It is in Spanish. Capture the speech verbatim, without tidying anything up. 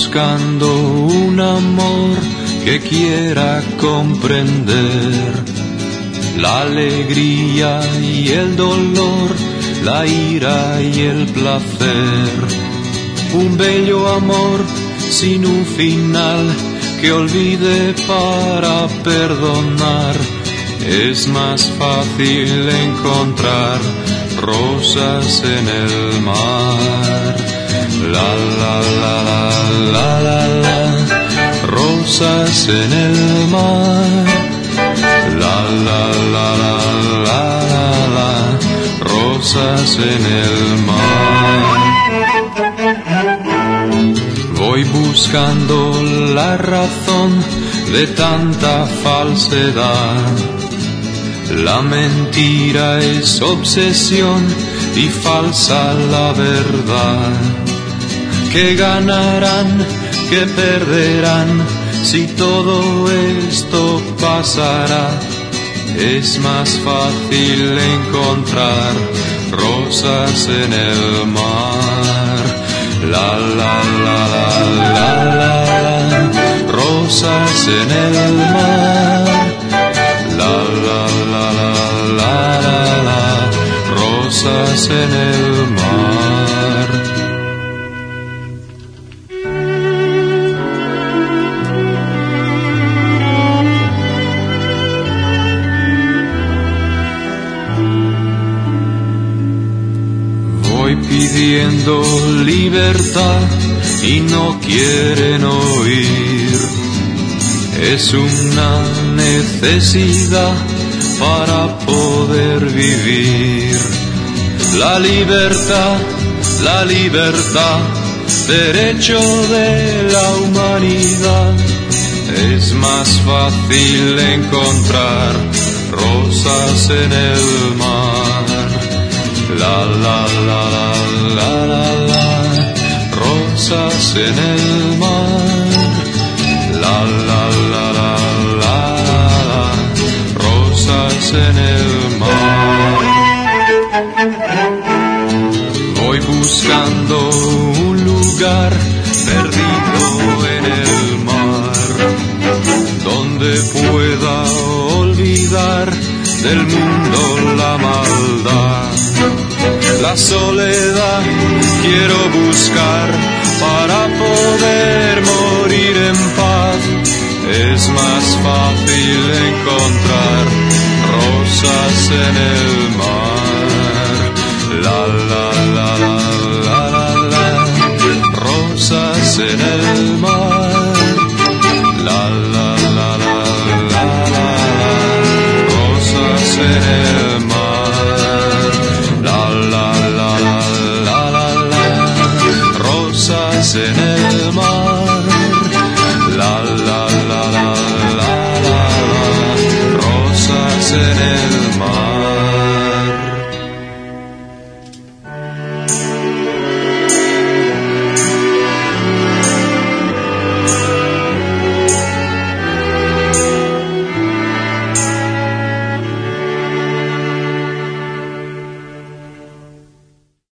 buscando un amor que quiera comprender la alegría y el dolor, la ira y el placer. Un bello amor sin un final que olvide para perdonar. Es más fácil encontrar rosas en el mar. La la la la la la la, rosas en el mar. La la la la la la la, rosas en el mar. Voy buscando la razón de tanta falsedad. La mentira es obsesión y falsa la verdad. ¿Qué ganarán? ¿Qué perderán? Si todo esto pasará, es más fácil encontrar rosas en el mar. La la la la la la, la rosas en el mar. La la la la la la la, rosas en el mar. Voy pidiendo libertad y no quieren oír. Es una necesidad para poder vivir. La libertad, la libertad, derecho de la humanidad. Es más fácil encontrar rosas en el mar. La la la la la la la, rosas en el mar. La la la la la la, rosas en el mar. Voy buscando un lugar perdido en el mar, donde pueda olvidar del mundo la maldad. La soledad quiero buscar para poder morir en paz. Es más fácil encontrar rosas en el mar. La la la la la la, la rosas en el mar. La la la la la la, la rosas en el mar. La la la la la la, la rosas en el mar.